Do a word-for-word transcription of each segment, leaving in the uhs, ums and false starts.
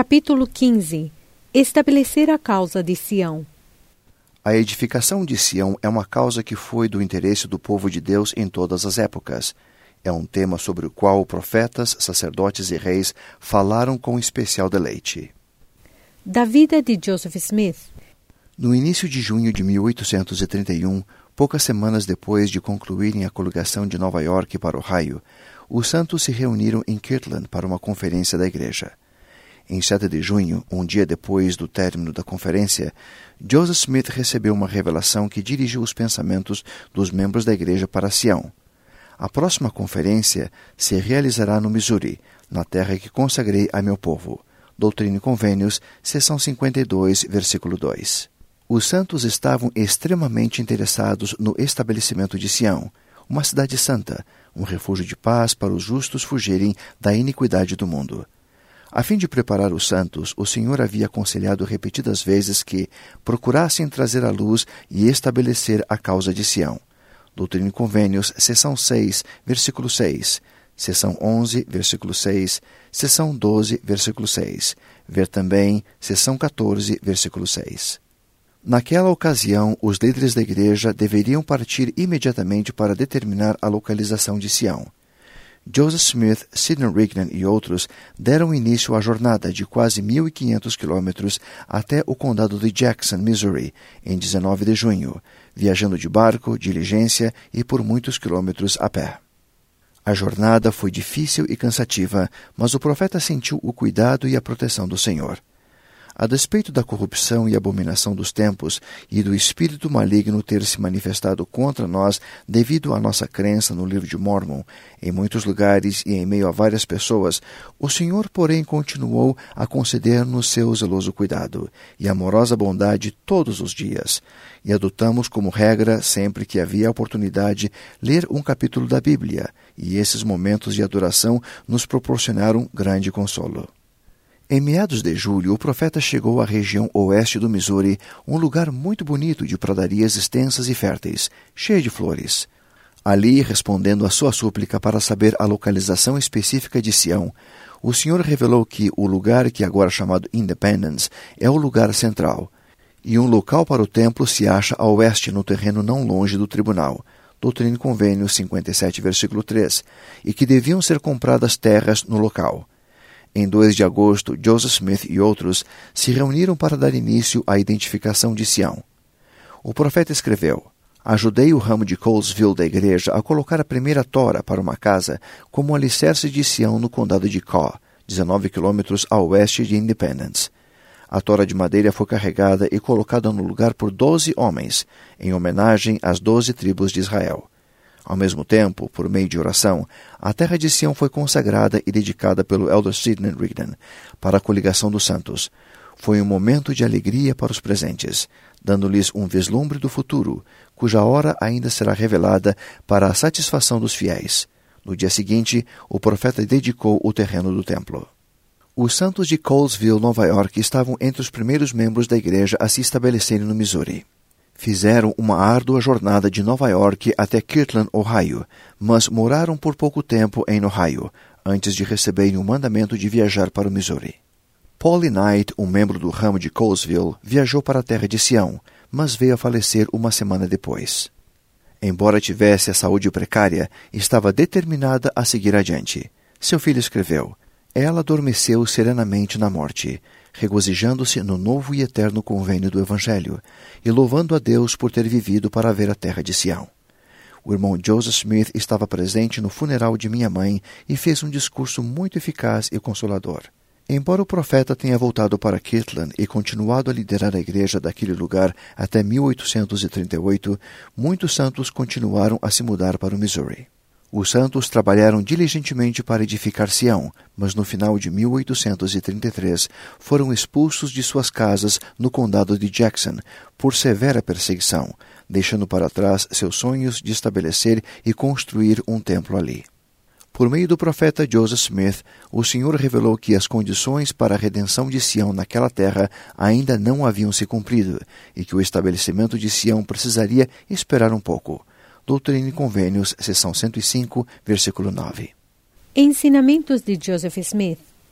Capítulo quinze. Estabelecer a causa de Sião. A edificação de Sião é uma causa que foi do interesse do povo de Deus em todas as épocas. É um tema sobre o qual profetas, sacerdotes e reis falaram com especial deleite. Da vida de Joseph Smith. No início de junho de mil oitocentos e trinta e um, poucas semanas depois de concluírem a coligação de Nova York para Ohio, os santos se reuniram em Kirtland para uma conferência da igreja. Em sete de junho, um dia depois do término da conferência, Joseph Smith recebeu uma revelação que dirigiu os pensamentos dos membros da igreja para Sião. A próxima conferência se realizará no Missouri, na terra que consagrei a meu povo. Doutrina e Convênios, seção cinquenta e dois, versículo dois. Os santos estavam extremamente interessados no estabelecimento de Sião, uma cidade santa, um refúgio de paz para os justos fugirem da iniquidade do mundo. A fim de preparar os santos, o Senhor havia aconselhado repetidas vezes que procurassem trazer à luz e estabelecer a causa de Sião. Doutrina e Convênios, seção seis, versículo seis, seção onze, versículo seis, seção doze, versículo seis. Ver também seção quatorze, versículo seis. Naquela ocasião, os líderes da igreja deveriam partir imediatamente para determinar a localização de Sião. Joseph Smith, Sidney Rigdon e outros deram início à jornada de quase mil e quinhentos quilômetros até o condado de Jackson, Missouri, em dezenove de junho, viajando de barco, diligência e por muitos quilômetros a pé. A jornada foi difícil e cansativa, mas o profeta sentiu o cuidado e a proteção do Senhor. A despeito da corrupção e abominação dos tempos e do espírito maligno ter se manifestado contra nós devido à nossa crença no livro de Mórmon, em muitos lugares e em meio a várias pessoas, o Senhor, porém, continuou a conceder-nos seu zeloso cuidado e amorosa bondade todos os dias, e adotamos como regra, sempre que havia oportunidade, ler um capítulo da Bíblia, e esses momentos de adoração nos proporcionaram grande consolo. Em meados de julho, o profeta chegou à região oeste do Missouri, um lugar muito bonito de pradarias extensas e férteis, cheio de flores. Ali, respondendo à sua súplica para saber a localização específica de Sião, o Senhor revelou que o lugar que agora é chamado Independence é o lugar central, e um local para o templo se acha a oeste, no terreno não longe do tribunal, Doutrina e Convênios cinquenta e sete, versículo três, e que deviam ser compradas terras no local. Em dois de agosto, Joseph Smith e outros se reuniram para dar início à identificação de Sião. O profeta escreveu: Ajudei o ramo de Colesville da igreja a colocar a primeira tora para uma casa como alicerce de Sião no condado de Caw, dezenove quilômetros a oeste de Independence. A tora de madeira foi carregada e colocada no lugar por doze homens, em homenagem às doze tribos de Israel. Ao mesmo tempo, por meio de oração, a terra de Sião foi consagrada e dedicada pelo elder Sidney Rigdon para a coligação dos santos. Foi um momento de alegria para os presentes, dando-lhes um vislumbre do futuro, cuja hora ainda será revelada para a satisfação dos fiéis. No dia seguinte, o profeta dedicou o terreno do templo. Os santos de Colesville, Nova York, estavam entre os primeiros membros da igreja a se estabelecerem no Missouri. Fizeram uma árdua jornada de Nova York até Kirtland, Ohio, mas moraram por pouco tempo em Ohio, antes de receberem o mandamento de viajar para o Missouri. Polly Knight, um membro do ramo de Colesville, viajou para a terra de Sião, mas veio a falecer uma semana depois. Embora tivesse a saúde precária, estava determinada a seguir adiante. Seu filho escreveu: Ela adormeceu serenamente na morte, regozijando-se no novo e eterno convênio do Evangelho, e louvando a Deus por ter vivido para ver a terra de Sião. O irmão Joseph Smith estava presente no funeral de minha mãe e fez um discurso muito eficaz e consolador. Embora o profeta tenha voltado para Kirtland e continuado a liderar a igreja daquele lugar até mil oitocentos e trinta e oito, muitos santos continuaram a se mudar para o Missouri. Os santos trabalharam diligentemente para edificar Sião, mas no final de mil oitocentos e trinta e três foram expulsos de suas casas no condado de Jackson por severa perseguição, deixando para trás seus sonhos de estabelecer e construir um templo ali. Por meio do profeta Joseph Smith, o Senhor revelou que as condições para a redenção de Sião naquela terra ainda não haviam se cumprido e que o estabelecimento de Sião precisaria esperar um pouco. Doutrina e Convênios, seção cento e cinco, versículo nove. Ensinamentos de Joseph Smith.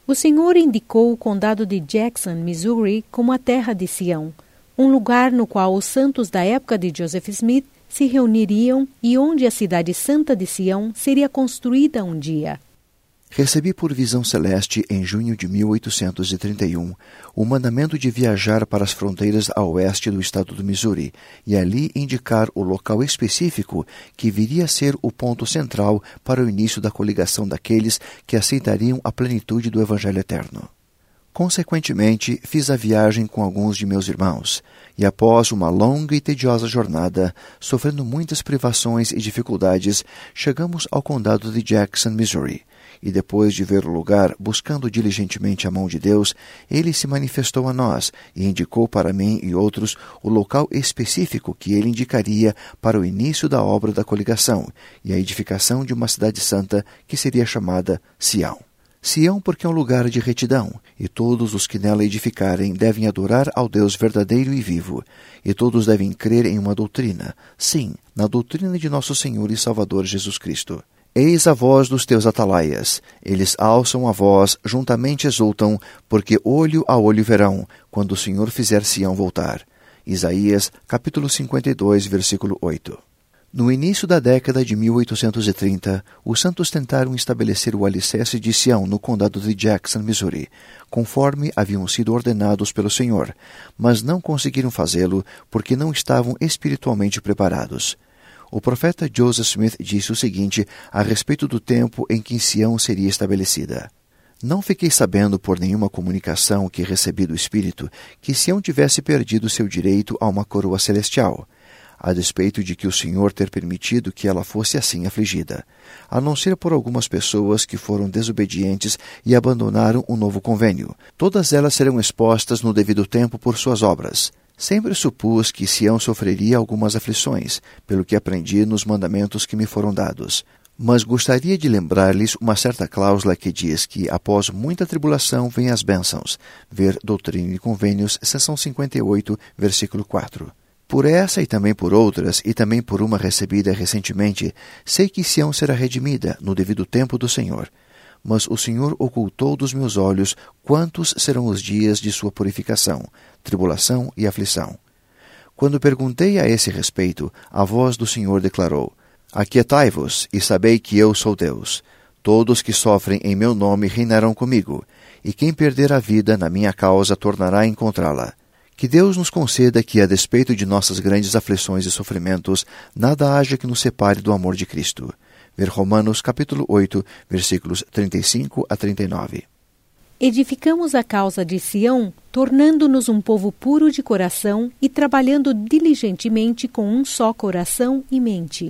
O Senhor indicou o condado de Jackson, Missouri, como a terra de Sião, um lugar no qual os santos da época de Joseph Smith se reuniriam e onde a cidade santa de Sião seria construída um dia. Recebi por visão celeste, em junho de mil oitocentos e trinta e um, o mandamento de viajar para as fronteiras a oeste do estado do Missouri e ali indicar o local específico que viria a ser o ponto central para o início da coligação daqueles que aceitariam a plenitude do Evangelho Eterno. Consequentemente, fiz a viagem com alguns de meus irmãos, e após uma longa e tediosa jornada, sofrendo muitas privações e dificuldades, chegamos ao condado de Jackson, Missouri, e depois de ver o lugar, buscando diligentemente a mão de Deus, ele se manifestou a nós e indicou para mim e outros o local específico que ele indicaria para o início da obra da coligação e a edificação de uma cidade santa que seria chamada Sião. Sião porque é um lugar de retidão, e todos os que nela edificarem devem adorar ao Deus verdadeiro e vivo, e todos devem crer em uma doutrina, sim, na doutrina de nosso Senhor e Salvador Jesus Cristo. Eis a voz dos teus atalaias, eles alçam a voz, juntamente exultam, porque olho a olho verão, quando o Senhor fizer Sião voltar. Isaías, capítulo cinquenta e dois, versículo oito. No início da década de mil oitocentos e trinta, os santos tentaram estabelecer o alicerce de Sião no condado de Jackson, Missouri, conforme haviam sido ordenados pelo Senhor, mas não conseguiram fazê-lo porque não estavam espiritualmente preparados. O profeta Joseph Smith disse o seguinte a respeito do tempo em que Sião seria estabelecida. Não fiquei sabendo por nenhuma comunicação que recebi do Espírito que Sião tivesse perdido seu direito a uma coroa celestial, a despeito de que o Senhor ter permitido que ela fosse assim afligida, a não ser por algumas pessoas que foram desobedientes e abandonaram o novo convênio. Todas elas serão expostas no devido tempo por suas obras. Sempre supus que Sião sofreria algumas aflições, pelo que aprendi nos mandamentos que me foram dados. Mas gostaria de lembrar-lhes uma certa cláusula que diz que, após muita tribulação, vêm as bênçãos. Ver Doutrina e Convênios, seção cinquenta e oito, versículo quatro. Por essa e também por outras, e também por uma recebida recentemente, sei que Sião será redimida no devido tempo do Senhor. Mas o Senhor ocultou dos meus olhos quantos serão os dias de sua purificação, tribulação e aflição. Quando perguntei a esse respeito, a voz do Senhor declarou: Aquietai-vos e sabei que eu sou Deus. Todos que sofrem em meu nome reinarão comigo, e quem perder a vida na minha causa tornará a encontrá-la. Que Deus nos conceda que, a despeito de nossas grandes aflições e sofrimentos, nada haja que nos separe do amor de Cristo. Ver Romanos, capítulo oito, versículos trinta e cinco a trinta e nove. Edificamos a causa de Sião, tornando-nos um povo puro de coração e trabalhando diligentemente com um só coração e mente.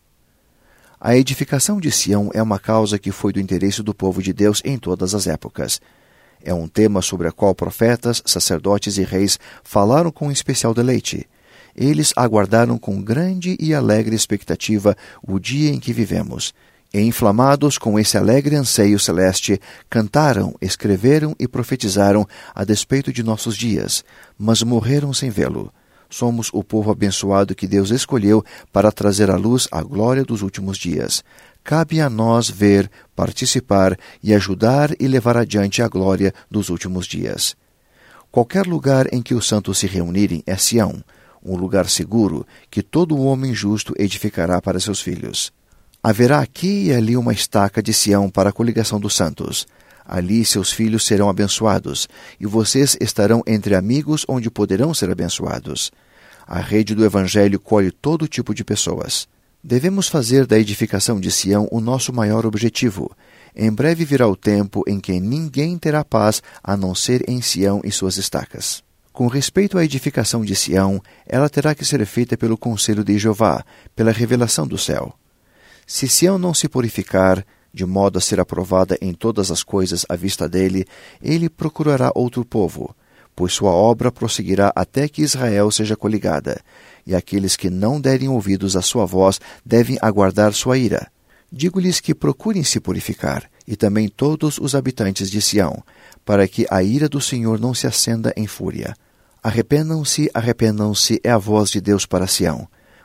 A edificação de Sião é uma causa que foi do interesse do povo de Deus em todas as épocas. É um tema sobre o qual profetas, sacerdotes e reis falaram com especial deleite. Eles aguardaram com grande e alegre expectativa o dia em que vivemos. E, inflamados com esse alegre anseio celeste, cantaram, escreveram e profetizaram a despeito de nossos dias, mas morreram sem vê-lo. Somos o povo abençoado que Deus escolheu para trazer à luz a glória dos últimos dias. Cabe a nós ver, participar e ajudar e levar adiante a glória dos últimos dias. Qualquer lugar em que os santos se reunirem é Sião, um lugar seguro que todo homem justo edificará para seus filhos. Haverá aqui e ali uma estaca de Sião para a coligação dos santos. Ali seus filhos serão abençoados, e vocês estarão entre amigos onde poderão ser abençoados. A rede do Evangelho colhe todo tipo de pessoas. Devemos fazer da edificação de Sião o nosso maior objetivo. Em breve virá o tempo em que ninguém terá paz a não ser em Sião e suas estacas. Com respeito à edificação de Sião, ela terá que ser feita pelo conselho de Jeová, pela revelação do céu. Se Sião não se purificar, de modo a ser aprovada em todas as coisas à vista dele, ele procurará outro povo, pois sua obra prosseguirá até que Israel seja coligada, e aqueles que não derem ouvidos à sua voz devem aguardar sua ira. Digo-lhes que procurem se purificar, e também todos os habitantes de Sião, para que a ira do Senhor não se acenda em fúria. Arrependam-se, arrependam-se é a voz de Deus para Sião,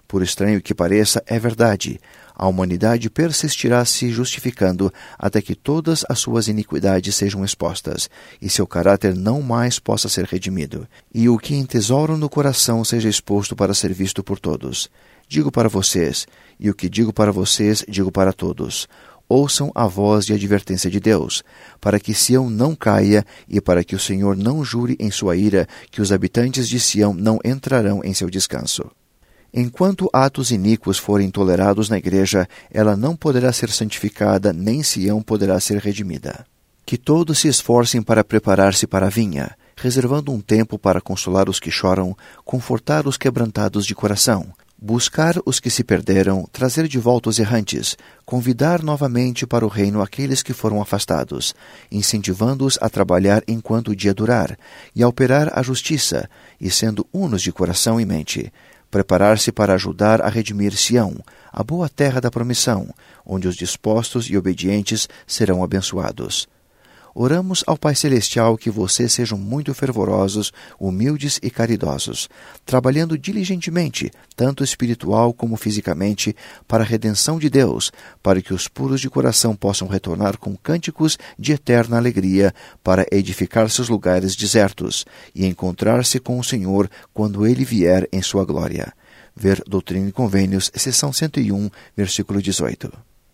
Por estranho que pareça, é verdade. A humanidade persistirá se justificando até que todas as suas iniquidades sejam expostas e seu caráter não mais possa ser redimido, e o que entesouram no coração seja exposto para ser visto por todos. Digo para vocês, e o que digo para vocês, digo para todos. Ouçam a voz de advertência de Deus, para que Sião não caia e para que o Senhor não jure em sua ira que os habitantes de Sião não entrarão em seu descanso. Enquanto atos iníquos forem tolerados na igreja, ela não poderá ser santificada, nem Sião poderá ser redimida. Que todos se esforcem para preparar-se para a vinha, reservando um tempo para consolar os que choram, confortar os quebrantados de coração, buscar os que se perderam, trazer de volta os errantes, convidar novamente para o reino aqueles que foram afastados, incentivando-os a trabalhar enquanto o dia durar, e a operar a justiça, e sendo unos de coração e mente, preparar-se para ajudar a redimir Sião, a boa terra da promissão, onde os dispostos e obedientes serão abençoados. Oramos ao Pai Celestial que vocês sejam muito fervorosos, humildes e caridosos, trabalhando diligentemente, tanto espiritual como fisicamente, para a redenção de Deus, para que os puros de coração possam retornar com cânticos de eterna alegria para edificar seus lugares desertos e encontrar-se com o Senhor quando Ele vier em sua glória. Ver Doutrina e Convênios, seção cento e um, versículo dezoito.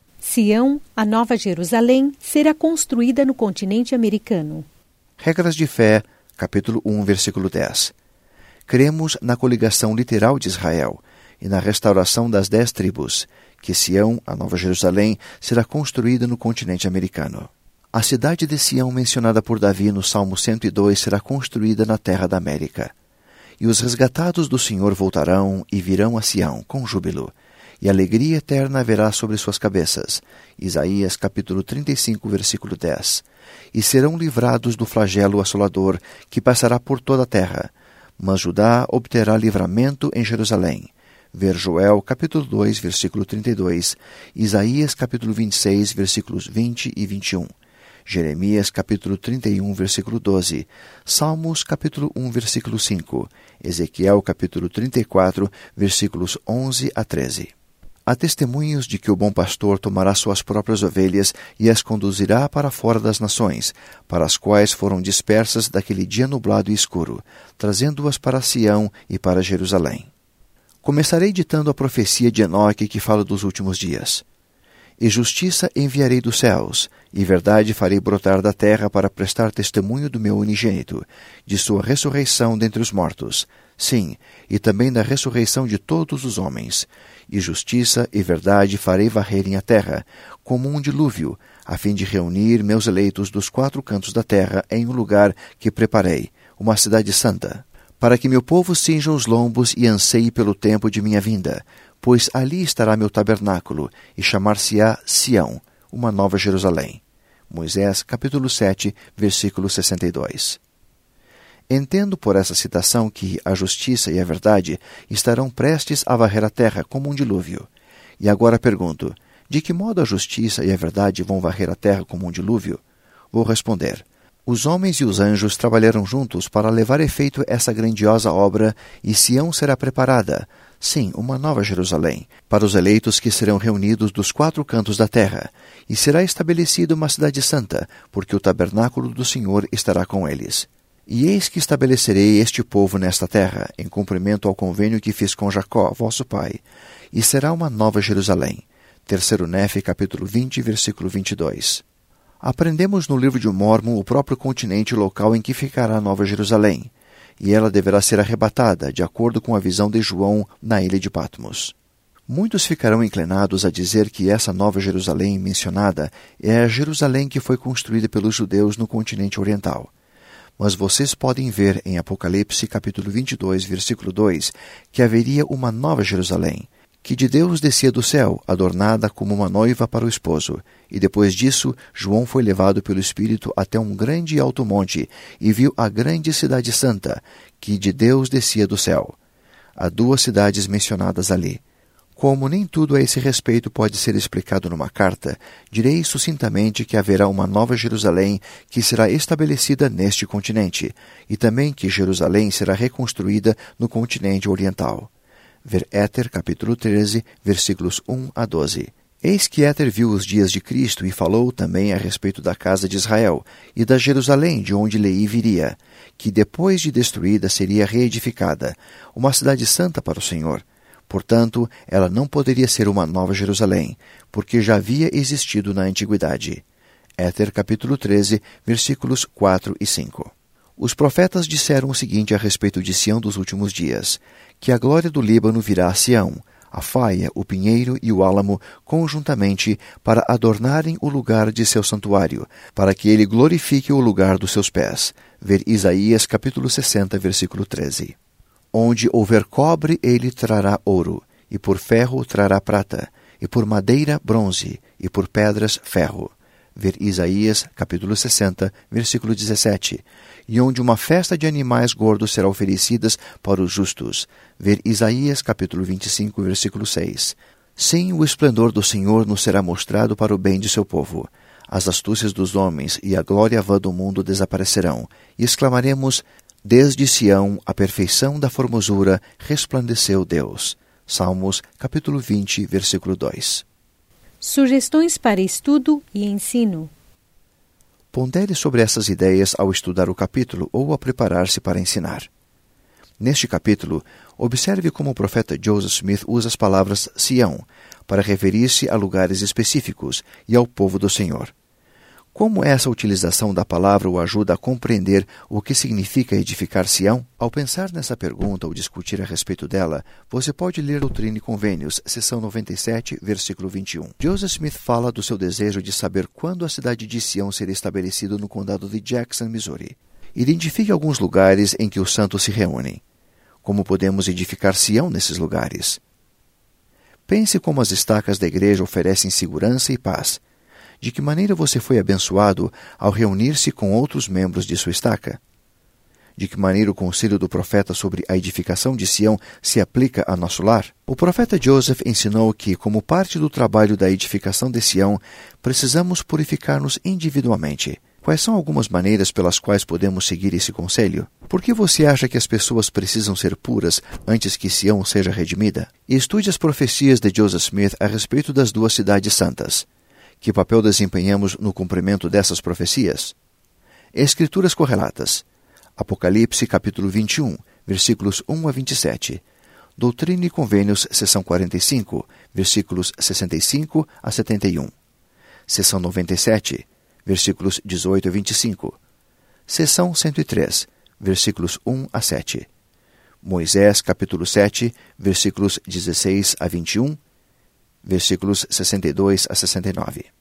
Sião, a Nova Jerusalém, será construída no continente americano. Regras de Fé, capítulo um, versículo dez. Cremos na coligação literal de Israel e na restauração das dez tribos, que Sião, a Nova Jerusalém, será construída no continente americano. A cidade de Sião, mencionada por Davi no Salmo cento e dois, será construída na terra da América. E os resgatados do Senhor voltarão e virão a Sião com júbilo, e alegria eterna haverá sobre suas cabeças. Isaías capítulo trinta e cinco, versículo dez. E serão livrados do flagelo assolador que passará por toda a terra. Mas Judá obterá livramento em Jerusalém. Ver Joel capítulo dois, versículo trinta e dois. Isaías capítulo vinte e seis, versículos vinte e vinte e um. Jeremias capítulo trinta e um, versículo doze. Salmos capítulo um, versículo cinco. Ezequiel capítulo trinta e quatro, versículos onze a treze. Há testemunhos de que o bom pastor tomará suas próprias ovelhas e as conduzirá para fora das nações, para as quais foram dispersas daquele dia nublado e escuro, trazendo-as para Sião e para Jerusalém. Começarei ditando a profecia de Enoque que fala dos últimos dias. E justiça enviarei dos céus, e verdade farei brotar da terra para prestar testemunho do meu unigênito, de sua ressurreição dentre os mortos, sim, e também da ressurreição de todos os homens. E justiça e verdade farei varrerem a terra, como um dilúvio, a fim de reunir meus eleitos dos quatro cantos da terra em um lugar que preparei, uma cidade santa, para que meu povo cinja os lombos e anseie pelo tempo de minha vinda, pois ali estará meu tabernáculo, e chamar-se-á Sião, uma nova Jerusalém. Moisés, capítulo sete, versículo sessenta e dois. Entendo por essa citação que a justiça e a verdade estarão prestes a varrer a terra como um dilúvio. E agora pergunto, de que modo a justiça e a verdade vão varrer a terra como um dilúvio? Vou responder. Os homens e os anjos trabalharam juntos para levar a efeito essa grandiosa obra, e Sião será preparada, sim, uma nova Jerusalém, para os eleitos que serão reunidos dos quatro cantos da terra, e será estabelecida uma cidade santa, porque o tabernáculo do Senhor estará com eles. E eis que estabelecerei este povo nesta terra, em cumprimento ao convênio que fiz com Jacó, vosso pai, e será uma nova Jerusalém. Terceiro Nefe, capítulo vinte, versículo vinte e dois. Aprendemos no livro de Mórmon o próprio continente local em que ficará a Nova Jerusalém, e ela deverá ser arrebatada, de acordo com a visão de João na ilha de Patmos. Muitos ficarão inclinados a dizer que essa Nova Jerusalém mencionada é a Jerusalém que foi construída pelos judeus no continente oriental. Mas vocês podem ver em Apocalipse capítulo vinte e dois, versículo dois, que haveria uma nova Jerusalém, que de Deus descia do céu, adornada como uma noiva para o esposo. E depois disso, João foi levado pelo Espírito até um grande e alto monte, e viu a grande cidade santa, que de Deus descia do céu. Há duas cidades mencionadas ali. Como nem tudo a esse respeito pode ser explicado numa carta, direi sucintamente que haverá uma nova Jerusalém que será estabelecida neste continente, e também que Jerusalém será reconstruída no continente oriental. Ver Éter, capítulo treze, versículos um a doze. Eis que Éter viu os dias de Cristo e falou também a respeito da casa de Israel e da Jerusalém, de onde Leí viria, que depois de destruída seria reedificada, uma cidade santa para o Senhor. Portanto, ela não poderia ser uma nova Jerusalém, porque já havia existido na antiguidade. Éter, capítulo treze, versículos quatro e cinco. Os profetas disseram o seguinte a respeito de Sião dos últimos dias, que a glória do Líbano virá a Sião, a faia, o pinheiro e o álamo conjuntamente para adornarem o lugar de seu santuário, para que ele glorifique o lugar dos seus pés. Ver Isaías, capítulo sessenta, versículo treze. Onde houver cobre, ele trará ouro, e por ferro trará prata, e por madeira bronze, e por pedras ferro. Ver Isaías, capítulo sessenta, versículo dezessete. E onde uma festa de animais gordos será oferecida para os justos. Ver Isaías, capítulo vinte e cinco, versículo seis. Sim, o esplendor do Senhor nos será mostrado para o bem de seu povo. As astúcias dos homens e a glória vã do mundo desaparecerão. E exclamaremos, desde Sião, a perfeição da formosura, resplandeceu Deus. Salmos, capítulo vinte, versículo dois. Sugestões para estudo e ensino. Pondere sobre essas ideias ao estudar o capítulo ou ao preparar-se para ensinar. Neste capítulo, observe como o profeta Joseph Smith usa as palavras Sião para referir-se a lugares específicos e ao povo do Senhor. Como essa utilização da palavra o ajuda a compreender o que significa edificar Sião? Ao pensar nessa pergunta ou discutir a respeito dela, você pode ler Doutrina e Convênios, seção noventa e sete, versículo vinte e um. Joseph Smith fala do seu desejo de saber quando a cidade de Sião seria estabelecida no condado de Jackson, Missouri. Identifique alguns lugares em que os santos se reúnem. Como podemos edificar Sião nesses lugares? Pense como as estacas da igreja oferecem segurança e paz. De que maneira você foi abençoado ao reunir-se com outros membros de sua estaca? De que maneira o conselho do profeta sobre a edificação de Sião se aplica a nosso lar? O profeta Joseph ensinou que, como parte do trabalho da edificação de Sião, precisamos purificar-nos individualmente. Quais são algumas maneiras pelas quais podemos seguir esse conselho? Por que você acha que as pessoas precisam ser puras antes que Sião seja redimida? Estude as profecias de Joseph Smith a respeito das duas cidades santas. Que papel desempenhamos no cumprimento dessas profecias? Escrituras correlatas. Apocalipse, capítulo vinte e um, versículos um a vinte e sete. Doutrina e Convênios, seção quarenta e cinco, versículos sessenta e cinco a setenta e um. Seção noventa e sete, versículos dezoito a vinte e cinco. Seção cento e três, versículos um a sete. Moisés, capítulo sete, versículos dezesseis a vinte e um. Versículos sessenta e dois a sessenta e nove.